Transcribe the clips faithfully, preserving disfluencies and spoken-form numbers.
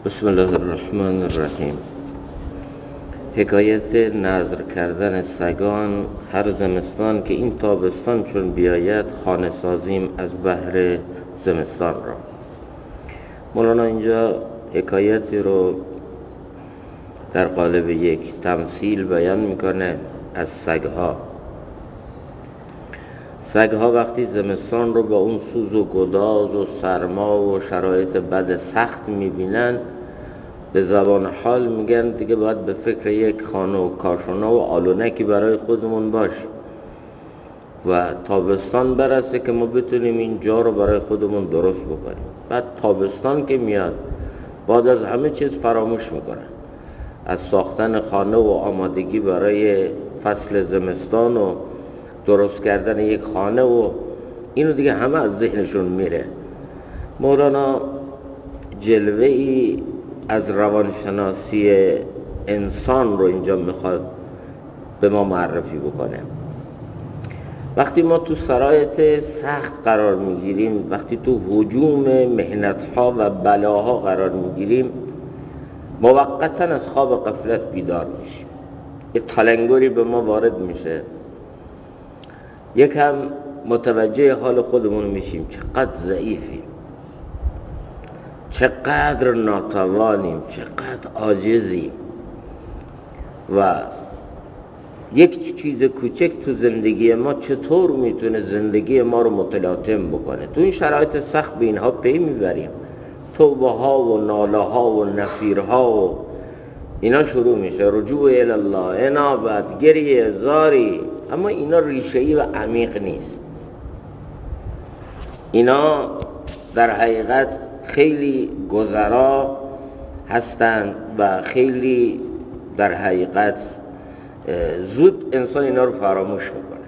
بسم الله الرحمن الرحیم. حکایت نذر کردن سگان هر زمستان که این تابستان چون بیاید خانه سازیم از بهر زمستان را. مولانا اینجا حکایتی رو در قالب یک تمثیل بیان میکنه از سگها. سگها وقتی زمستان رو با اون سوز و گداز و سرما و شرایط بد سخت میبینن، به زبان حال میگن دیگه باید به فکر یک خانه و کاشانه و آلونکی برای خودمون باش و تابستان برسه که ما بتونیم این جا رو برای خودمون درست بکنیم. بعد تابستان که میاد بعد از همه چیز فراموش میکنن، از ساختن خانه و آمادگی برای فصل زمستان و درست کردن یک خانه و اینو دیگه همه از ذهنشون میره. مولانا جلوه ای از روانشناسی انسان رو اینجا میخواد به ما معرفی بکنه. وقتی ما تو شرایط سخت قرار میگیریم، وقتی تو هجوم محنت‌ها و بلاها قرار میگیریم، موقتاً از خواب غفلت بیدار میشیم. یه تلنگری به ما وارد میشه، یکم متوجه حال خودمون میشیم، چقدر ضعیفیم، چقدر ناتوانیم، چقدر عاجزیم و یک چیز کوچک تو زندگی ما چطور میتونه زندگی ما رو متلاطم بکنه. تو این شرایط سخت به اینها پی میبریم، توبه ها و ناله ها و نفیر ها و اینا شروع میشه، رجوع الله، انابت، گریه، زاری. اما اینا ریشه‌ای و عمیق نیست. اینا در حقیقت خیلی گذرا هستند و خیلی در حقیقت زود انسان اینا رو فراموش میکنه.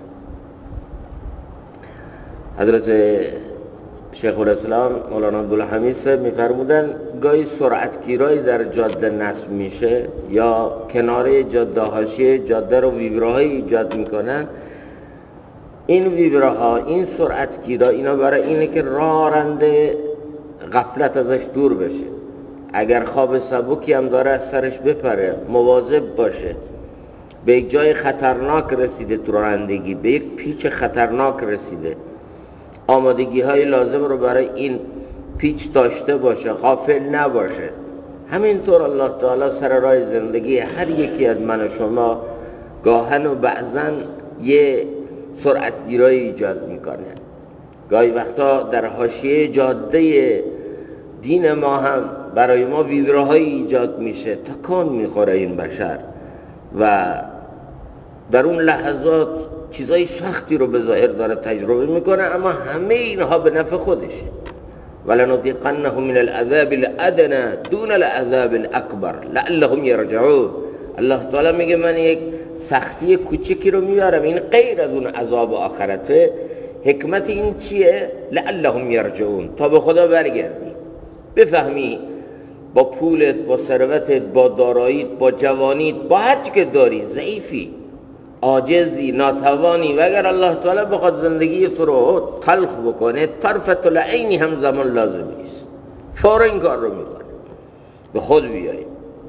حضرت شیخ الاسلام مولانا عبدالحمید صاحب میفرمودن گاهی سرعتگیرایی در جاده نصب میشه یا کناره جاده حاشیه جاده رو ویبراهایی ایجاد میکنن. این ویبراها، این سرعتگیرا، اینا برای اینه که راه رنده غفلت ازش دور بشه. اگر خواب سبکی هم داره از سرش بپره، مواظب باشه. به یک جای خطرناک رسیده تو رانندگی، به یک پیچ خطرناک رسیده، آمادگی های لازم رو برای این پیچ داشته باشه، غافل نباشه. همینطور الله تعالی سر راه زندگی هر یکی از من و شما گاهن و بعضن یه سرعتگیرایی ایجاد میکنه. گاهی وقتا در حاشیه جاده دین ما هم برای ما ویبراهایی ایجاد میشه، تکان میخوره این بشر و در اون لحظات چیزای سختی رو به ظاهر داره تجربه میکنه، اما همه اینها به نفع خودشه. ولنذیقنهم من العذاب الادنی دون العذاب الاکبر لعلهم یرجعون. الله تعالی میگه من یک سختی کوچکی رو میارم، این غیر از اون عذاب آخرته. حکمت این چیه؟ لعلهم یرجعون، تا به خدا برگردی، بفهمی با پولت، با ثروتت، با داراییت، با جوانیت، با هر چی که داری ضعیفی، عاجزی، ناتوانی و اگر الله تعالی بخواد زندگی تو رو تلخ بکنه، طرفت العینی هم زمان لازم نیست، فورا این کار رو میکنه. به خود بیایی.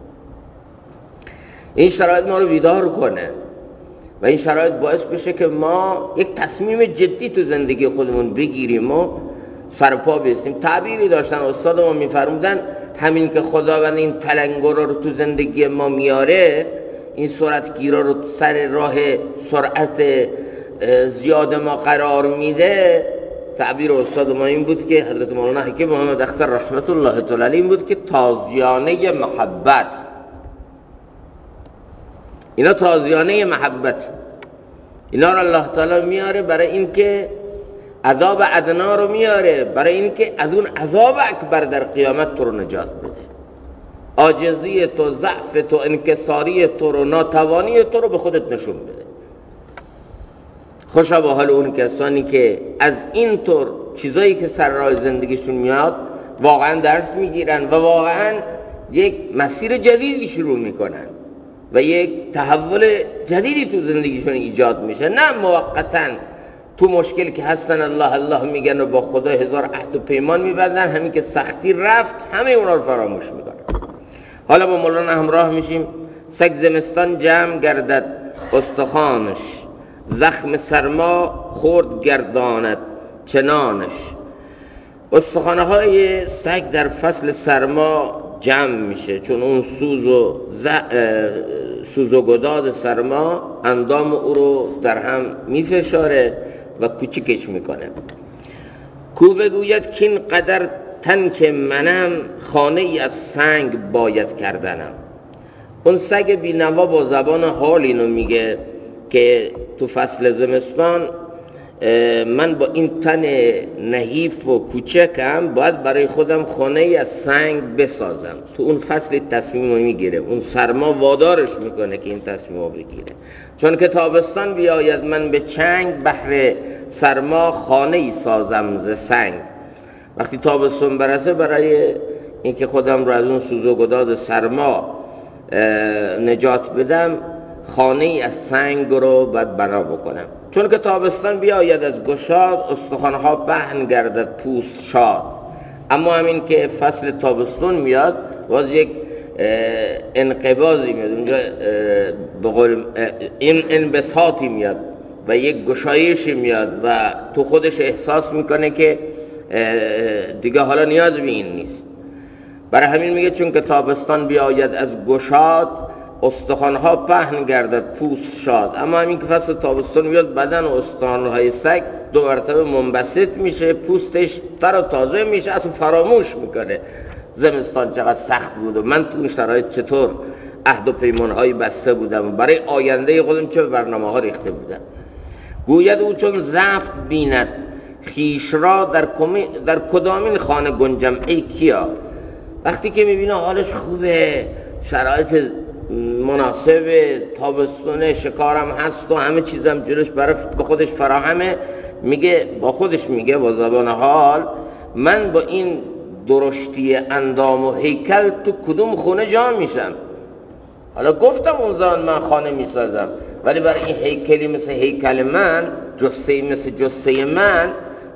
این شرایط ما رو بیدار کنه و این شرایط باعث بشه که ما یک تصمیم جدی تو زندگی خودمون بگیریم و سرپا بیستیم. تعبیری داشتن استاد ما میفرمودن همین که خداوند این تلنگر رو تو زندگی ما میاره، این سرعتگیرا رو سر راه سرعت زیاد ما قرار میده، تعبیر استاد ما این بود که حضرت مولانا حکیم محمد اختر رحمت الله تعالی علیه این بود که تازیانه محبت، اینا تازیانه محبت، اینا رو الله تعالی میاره برای اینکه عذاب ادنا رو میاره، برای اینکه از اون عذاب اکبر در قیامت تو رو نجات بده. عاجزی تو، ضعف تو، انکساری تو رو، ناتوانی تو رو به خودت نشون بده. خوشا به حال اون کسانی که از این طور چیزایی که سر راه زندگیشون میاد واقعا درس میگیرن و واقعا یک مسیر جدیدی شروع میکنن و یک تحول جدیدی تو زندگیشون ایجاد میشه. نه موقتاً تو مشکل که هستن الله الله میگن و با خدا هزار عهد و پیمان میبندن، همین که سختی رفت همه اونا رو فراموش میکنن. حالا با مولانا همراه میشیم. سگ زمستان جمع گردد استخوانش، زخم سرما خورد گرداند چنانش. استخوانه های سگ در فصل سرما جمع میشه، چون اون سوز و, ز... سوز و گداد سرما اندام او رو در هم میفشاره و کوچیکش میکنه. کو بگوید که این قدر تن که منم، خانه ای از سنگ باید کردنم. اون سگ بینوا با زبان حال اینو میگه که تو فصل زمستان من با این تن نحیف و کوچکم باید برای خودم خانه ای از سنگ بسازم. تو اون فصل تصمیم رو میگیره، اون سرما وادارش میکنه که این تصمیم رو بگیره. چون که تابستان بیاید من به چنگ، بهر سرما خانه ای سازم ز سنگ. وقتی تابستان برسه برای اینکه خودم رو از اون سوز و گداز سرما نجات بدم، خانه ای از سنگ رو باید بنا بکنم. چون که تابستان بیاید از گشاد، استخوانها پهن گردد پوست شاد. اما همین که فصل تابستان میاد باز یک انقباضی میاد اونجا، به قول این انبساطی میاد و یک گشایشی میاد و تو خودش احساس میکنه که دیگه حالا نیاز به این نیست. برای همین میگه چون که تابستان بیاید از گشاد، استخوانها پهن گردد پوست شاد. اما همین که فصل تابستان میاد بدن و استخوانهای سگ دو مرتبه منبسط میشه، پوستش تر و تازه میشه، اصلا فراموش میکنه زمستان چقدر سخت بود و من تو این شرایط چطور عهد و پیمانهایی بسته بودم و برای آینده خودم چه برنامه ها ریخته بودم. گوید او چون زفت بیند خیش را، در, در کدامین خانه گنجم ای کیا. وقتی که میبینه حالش خوبه، شرایط مناسب، تابستونه، شکارم هست و همه چیزم جلوش برای به خودش فراهمه، میگه با خودش میگه با زبان حال من با این درشتی اندام و هیکل تو کدوم خونه جا میشم. حالا گفتم اون زمان من خانه میسازم، ولی برای این هیکلی مثل هیکل من، جثه‌ای مثل جثه من،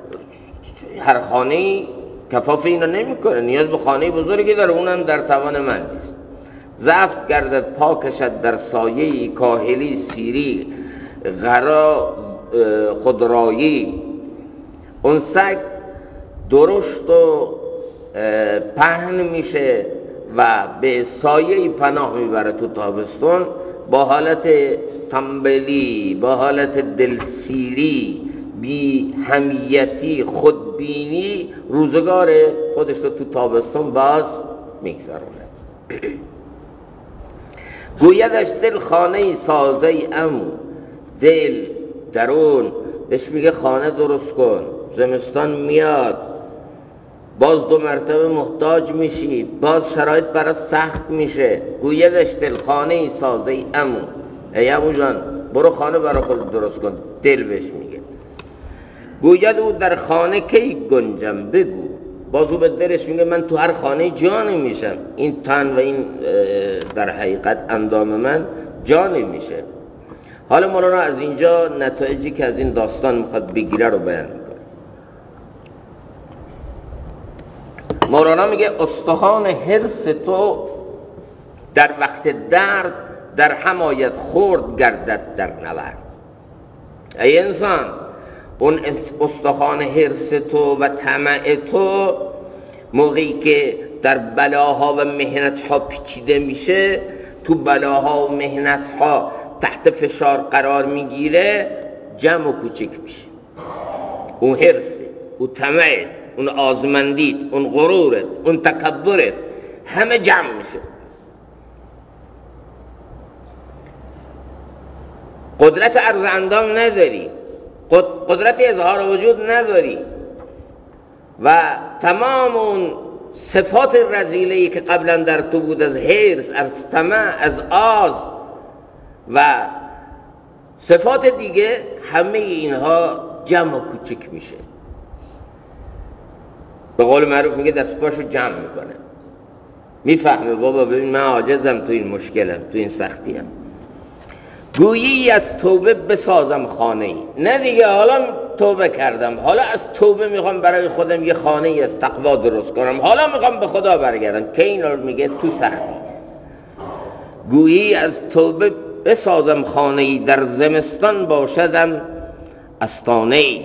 هر خانه‌ای کفاف اینو نمیکنه، نیاز به خانه بزرگی داره، اونم در توان من نیست. زفت گردد پا کشد در سایه‌ای، کاهلی سیری غرا خودرایی. اون سگ درشت و پهن میشه و به سایه‌ای پناه میبره تو تابستون، با حالت تنبلی، با حالت دلسیری، بی همیتی، خودبینی روزگار خودش رو تو تابستون باز میگذرونه. گویدش دل خانه ای سازه ای امو، دل درون بهش میگه خانه درست کن، زمستان میاد باز دو مرتبه محتاج میشی، باز شرایط برات سخت میشه. گویدش دل خانه ای سازه ای امو، ای امو جان برو خانه برای خود درست کن، دل بهش میگه. گوید او در خانه کی گنجم بگو، باز او به دلش میگه من تو هر خانه جا نمیشم، این تن و این در حقیقت اندام من جا نمیشه. حالا مولانا از اینجا نتایجی که از این داستان میخواد بگیره رو بیان میکنه. مولانا میگه استخوان حرص تو در وقت درد در هم آید خورد گردد در نورد. ای انسان، اون استخوان حرص تو و طمع تو موقعی که در بلاها و محنتها پیچیده میشه، تو بلاها و محنتها تحت فشار قرار میگیره، جمع و کوچک میشه. اون حرصه، اون طمعت، اون آزمندیت، اون غرورت، اون تکبرت، همه جمع میشه. قدرت عرض اندام نداری، قدرت اظهار وجود نداری و تمام اون صفات رذیله‌ای که قبلا در تو بود، از حرص، از طمع، از آز و صفات دیگه، همه اینها جمع و کوچک میشه. به قول معروف میگه دست پاشو جمع میکنه، میفهمه بابا ببین من عاجزم، تو این مشکلم، تو این سختیم. گویی از توبه بسازم خانه ای، نه دیگه حالا توبه کردم، حالا از توبه میخوام برای خودم یه خانه ای از تقوا درست کنم، حالا میخوام به خدا برگردم. که این رو میگه تو سختی، گویی از توبه بسازم خانه‌ای، در زمستان باشدم استانه‌ای.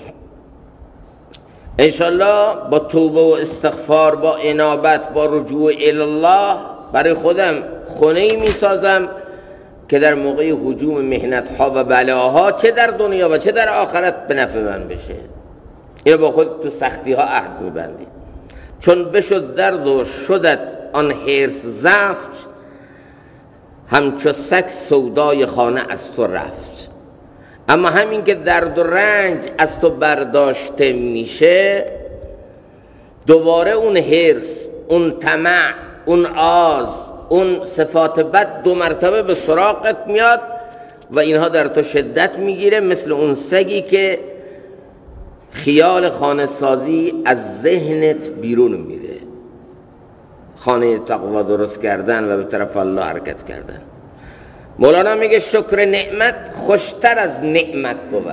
انشالله با توبه و استغفار، با انابت، با رجوع الله برای خودم خانه‌ای میسازم که در موقع هجوم محنت‌ها و بلاها چه در دنیا و چه در آخرت به نفع من بشه. اینو با خود تو سختی‌ها عهد می‌بندی. چون بشد درد و شدت آن حرص زفت، همچو سگ سودای خانه از تو رفت. اما همین که درد و رنج از تو برداشته میشه، دوباره اون حرص، اون طمع، اون آز، اون صفات بد دو مرتبه به سراغت میاد و اینها در تو شدت میگیره، مثل اون سگی که خیال خانه سازی از ذهنت بیرون میره، خانه تقوا درست کردن و به طرف الله حرکت کردن. مولانا میگه شکر نعمت خوشتر از نعمت بود.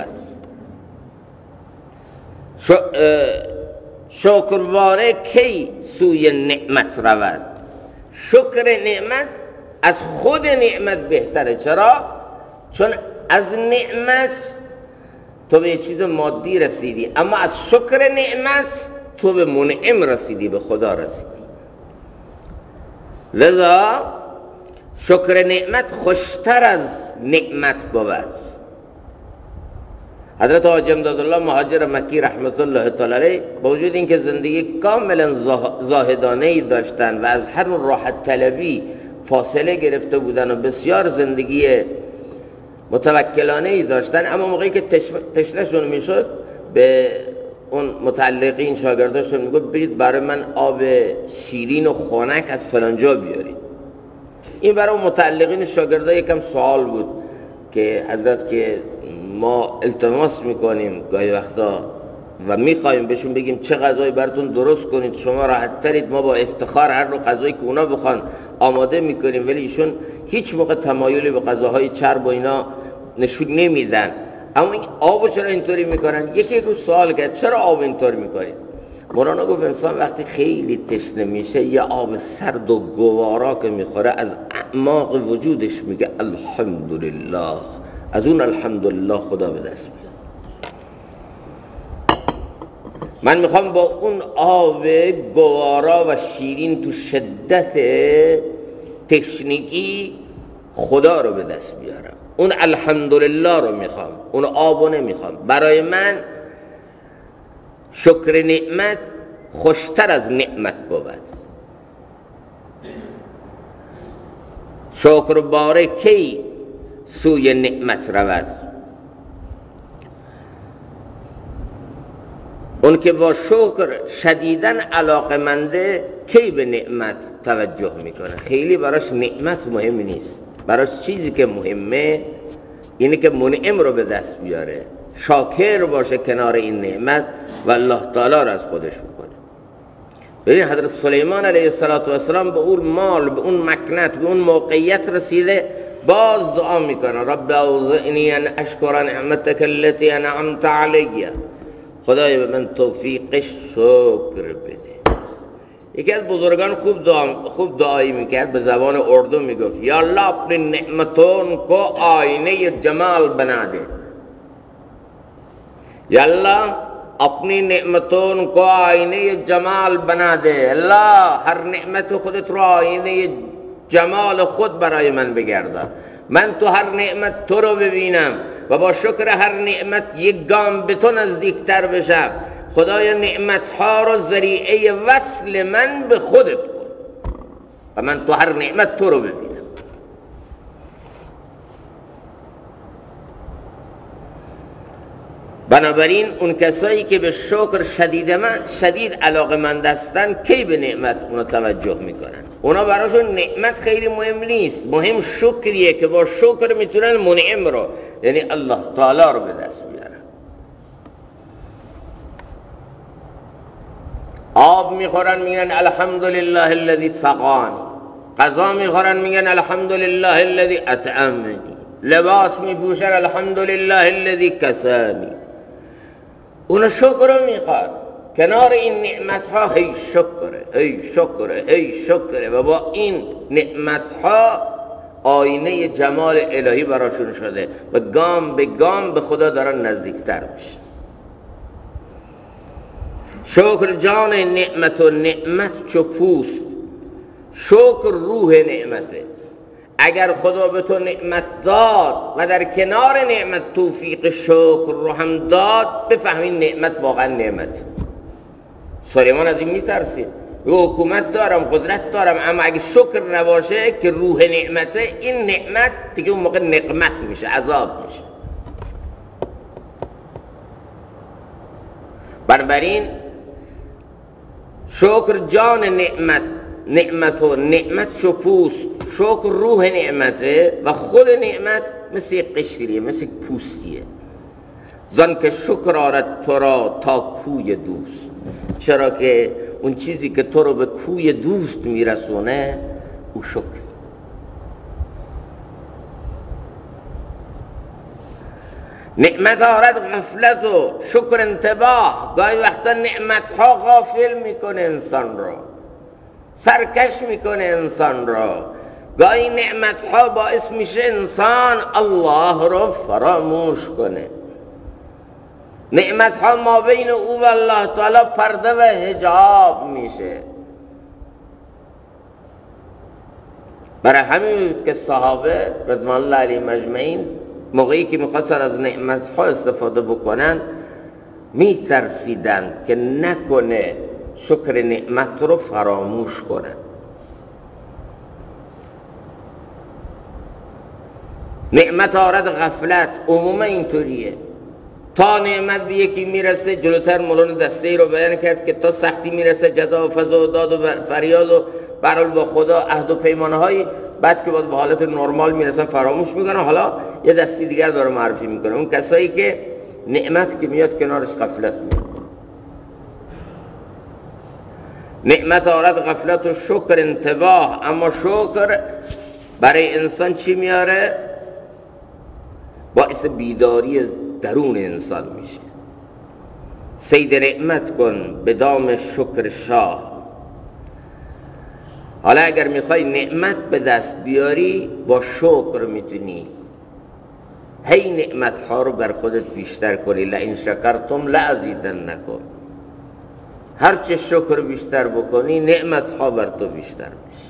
شکرباره کی سوی نعمت رود؟ شکر نعمت از خود نعمت بهتره. چرا؟ چون از نعمت تو به چیز مادی رسیدی، اما از شکر نعمت تو به منعم رسیدی، به خدا رسیدی. لذا شکر نعمت خوشتر از نعمت بود. حضرت حاجی امدادالله مهاجر مکی رحمت الله تعالی علیه با وجود اینکه زندگی کاملا زاهدانه ای داشتن و از هر راحت طلبی فاصله گرفته بودن و بسیار زندگی متوکلانه ای داشتن، اما موقعی که تشنهشون میشد به اون متعلقین شاگرداشون میگفت برید برای من آب شیرین و خنک از فلانجا بیارید. این برای متعلقین شاگردا یکم سوال بود که حضرت که ما التماس میکنیم گاهی وقتا و میخوایم بهشون بگیم چه غذایی براتون درست کنید، شما راحت ترید، ما با افتخار هر نوع غذایی که اونا بخوان آماده میکنیم، ولی ایشون هیچ موقع تمایلی به غذاهای چرب و اینا نشون نمیدن. اما این آبو چرا اینطوری میکنن؟ یکی روز سوال کرد چرا آب اینطوری میکنید؟ مولانا گفت انسان وقتی خیلی تشنه میشه یه آب سرد و گوارا که میخوره از اعماق وجودش میگه الحمدلله، از اون الحمدلله خدا به دست میاد. من میخوام با اون آب گوارا و شیرین تو شدت تشنگی خدا رو به دست بیارم. اون الحمدلله رو میخوام، اون آب رو نمیخوام. برای من شکر نعمت خوشتر از نعمت بود. شکر باره کی سوی نعمت رود؟ اون که با شکر شدیدن علاقمنده کی به نعمت توجه میکنه. خیلی براش نعمت مهم نیست، براش چیزی که مهمه اینه که منعم رو به دست بیاره، شاکر باشه کنار این نعمت و الله تعالی رو از خودش بکنه. ببین حضرت سلیمان علیه السلام به اون مال، به اون مکنت، به اون موقعیت رسیده، باز دعا میکنه رب اوزعنی ان اشکر نعمتک التي انعمت علی. خدای به من توفیق شکر بده. یکی از بزرگان خوب دعا خوب دعایی میکرد، به زبان اردو میگفت یا الله اپنی نعمتون کو آینه جمال بنا دے، یا الله اپنی نعمتون کو آینه جمال بنا دے. الله هر نعمت خودت رو آینه جمال خود برای من بگردان، من تو هر نعمت تو رو ببینم و با شکر هر نعمت یک گام به تو نزدیکتر بشم. خدای نعمتها رو ذریعه وصل من به خودت کن و من تو هر نعمت تو رو ببینم. بنابراین اون کسایی که به شکر شدید من شدید علاقه‌مند هستن کی به نعمت اونا توجه میکنن؟ اونا براشون نعمت خیلی مهم نیست، مهم شکریه که با شکر میتونن منعم رو یعنی الله تعالی رو به دست بیارن. آب میخورن میگن الحمدلله الذی سقانی، غذا میخورن میگن الحمدلله الذی اطعمنی، لباس میپوشن الحمدلله الذی کسانی. اونا شکر رو میخواد، کنار این نعمت ها هی شکره هی شکره هی شکره و با این نعمت ها آینه جمال الهی براشون شده و گام به گام به خدا دارن نزدیکتر میشه. شکر جان نعمت و نعمت چو پوست، شکر روح نعمته. اگر خدا به تو نعمت داد و در کنار نعمت توفیق شکر رو هم داد، بفهمین نعمت واقعا نعمت. سلیمان از این میترسید، یه حکومت دارم، قدرت دارم، اما اگه شکر نباشه که روح نعمته، این نعمت دیگه اون موقع نقمت میشه، عذاب میشه. بنابراین شکر جان نعمت، نعمت و نعمت شو پوست، شکر روح نعمته و خود نعمت مثل یک قشریه، مثل پوستیه. زن که شکر آرد تو را تا کوی دوست، چرا که اون چیزی که تو رو به کوی دوست میرسونه او شکر. نعمت آرد غفلت و شکر انتباه. گاهی وقتا نعمت ها غافل میکنه انسان را، سرکش میکنه انسان را. گاهی نعمت ها باعث میشه انسان الله رو فراموش کنه. نعمت ها ما بین او و الله تعالی پرده و حجاب میشه. برای همین بود که صحابه رضوان الله علیهم اجمعین موقعی که میخواستن از نعمت ها استفاده بکنن میترسیدن که نکنه شکر نعمت رو فراموش کنن. نعمت آرد غفلت، عموما اینطوریه. تا نعمت به یکی میرسه، جلوتر مولانا دسته ای رو بیان کرد که تا سختی میرسه جزا و فضا و داد و فریاد و برال با خدا عهد و پیمانه هایی، بعد که باید به حالت نرمال میرسن فراموش میکنن. حالا یه دستی دیگر داره معرفی میکنه، اون کسایی که نعمت که میاد کنارش غفلت میاد. نعمت آرد غفلت و شکر انتباه. اما شکر برای انسان چی میاره؟ باعث بیداری درون انسان میشه. صید نعمت کن به دام شکر شاه. حالا اگر میخوای نعمت به دست بیاری، با شکر میتونی هی نعمت ها رو بر خودت بیشتر کنی. لئن شکرتم لازیدنکم. هر چه شکر بیشتر بکنی، نعمت ها بر تو بیشتر میشه.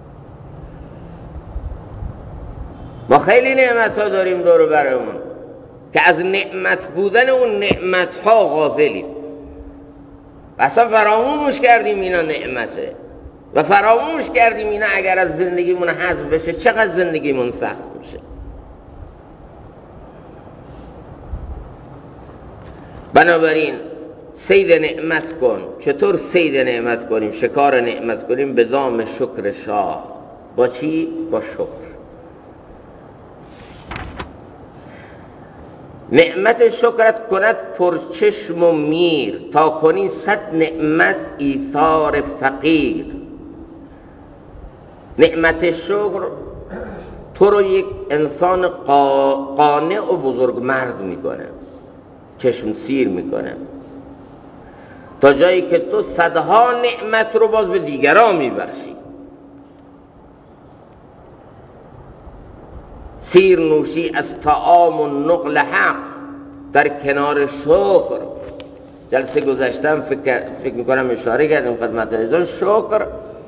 ما خیلی نعمت ها داریم دور برمون که از نعمت بودن اون نعمت ها غافلیم. اصلا فراموش کردیم اینا نعمته و فراموش کردیم اینا اگر از زندگیمون حذف بشه چقدر زندگیمون سخت میشه. بنابراین صید نعمت کن. چطور صید نعمت کنیم، شکار نعمت کنیم؟ به دام شکر شاه. با چی؟ با شکر. نعمت شکرت کند پرچشم و میر، تا کنی صد نعمت ایثار فقیر. نعمت شکر تو رو یک انسان قانع و بزرگ مرد میکنه، چشم سیر میکنه، تا جایی که تو صدها نعمت رو باز به دیگران میبخشی. سیر نوشی از طعام و نقل حق در کنار شکر. جلسه گذشتم فکر, فکر میکنم اشاره کردیم خدمت عزیزان، شکر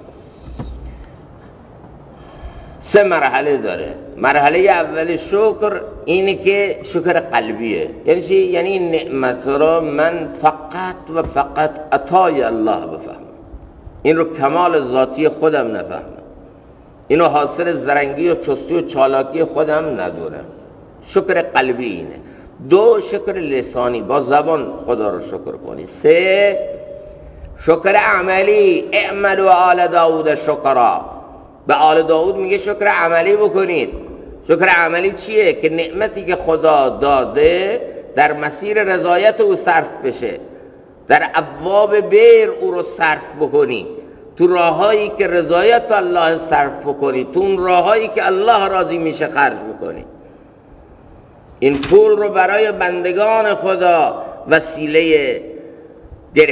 سه مرحله داره. مرحله اول شکر اینه که شکر قلبیه. یعنی چی؟ یعنی این نعمت را من فقط و فقط عطای الله بفهمم، این رو کمال ذاتی خودم نفهمم، اینو حاصل زرنگی و چستی و چالاکی خودم ندونم. شکر قلبی اینه. دو، شکر لسانی، با زبان خدا رو شکر کنی. سه، شکر عملی، اعملوا آل داود شکرا. به آل داود میگه شکر عملی بکنید. شکر عملی چیه؟ که نعمتی که خدا داده در مسیر رضایت او صرف بشه، در ابواب بیر او رو صرف بکنی، تو راهایی که رضایت الله صرف بکنی، تو اون راهایی که الله راضی میشه خرج بکنی. این پول رو برای بندگان خدا وسیله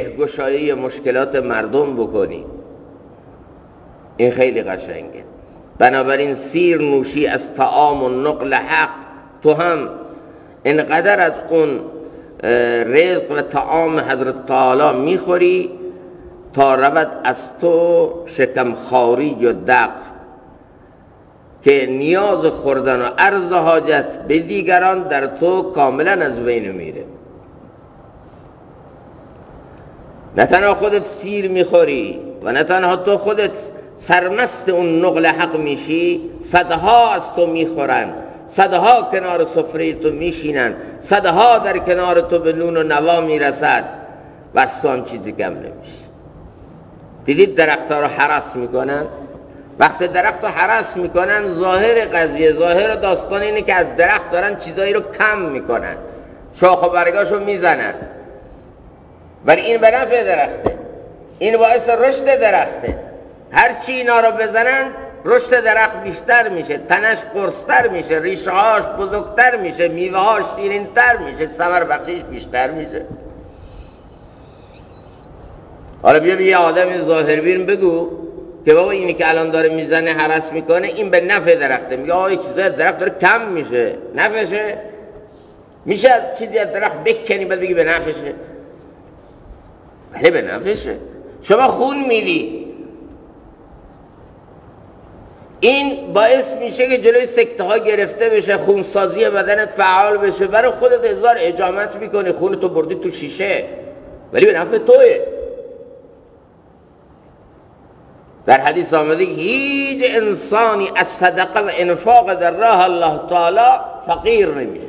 گرهگشایی مشکلات مردم بکنی. این خیلی قشنگه. بنابراین سیر نوشی از طعام و نقل حق، تو هم اینقدر از اون رزق و طعام حضرت تعالی میخوری تا رود از تو شکم خاری و دق، که نیاز خوردن و عرض حاجت به دیگران در تو کاملا از بین میره. نه تنها خودت سیر میخوری و نه تنها تو خودت سرمست اون نقل حق میشی، صدها از تو میخورن، صدها کنار سفره تو میشینن، صدها در کنار تو به نون و نوا میرسد و از تو هم چیزی کم نمیشه. دیدید درخت ها رو حرس میکنن؟ وقتی درخت رو حرس میکنن، ظاهر قضیه، ظاهر داستان اینه که از درخت دارن چیزایی رو کم میکنن، شاخ و برگاشو میزنن، ولی این به نفع درخته، این باعث رشد درخته. هرچی اینا رو بزنن رشد درخت بیشتر میشه، تنش قرصتر میشه، ریشه هاش بزرگتر میشه، میوه هاش شیرینتر میشه، ثمر بخشیش بیشتر میشه. حالا بیا بیا آدم ظاهربین بگو که بابا اینی که الان داره میزنه حرس میکنه این به نفع درخته، میگه آقا چیزای درخت داره کم میشه، نفعشه؟ میشه چیزی از درخت بکنی بعد بگی به نفعشه؟ بله به نفعشه. شما خون میدی، این باعث میشه که جلوی سکته ها گرفته بشه، خونسازی بدنت فعال بشه، برای خودت هزار اجامت میکنی، خونتو بردی تو شیشه، ولی به نفع توه. در حدیث آمده هیچ انسانی از صدقه و انفاق در راه الله تعالی فقیر نمیشه.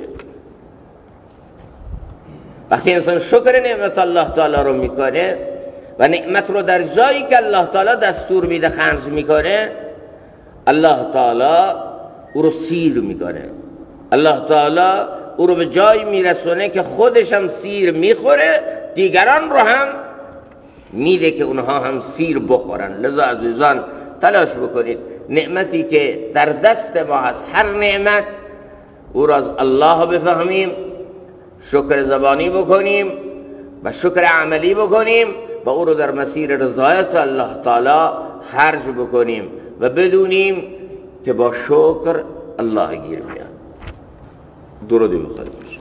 وقتی انسان شکر نعمت الله تعالی رو میکنه و نعمت رو در جایی که الله تعالی دستور میده خرج میکنه، الله تعالی او رو سیر میکنه، الله تعالی او رو به جایی میرسونه که خودش هم سیر میخوره، دیگران رو هم میده که اونها هم سیر بخورن. لذا عزیزان تلاش بکنید نعمتی که در دست ما هست، هر نعمت او را از الله بفهمیم، شکر زبانی بکنیم و شکر عملی بکنیم و او رو در مسیر رضایت الله تعالی خرج بکنیم و بدونیم که با شکر الله گیر میاد. درودی بخواهیم.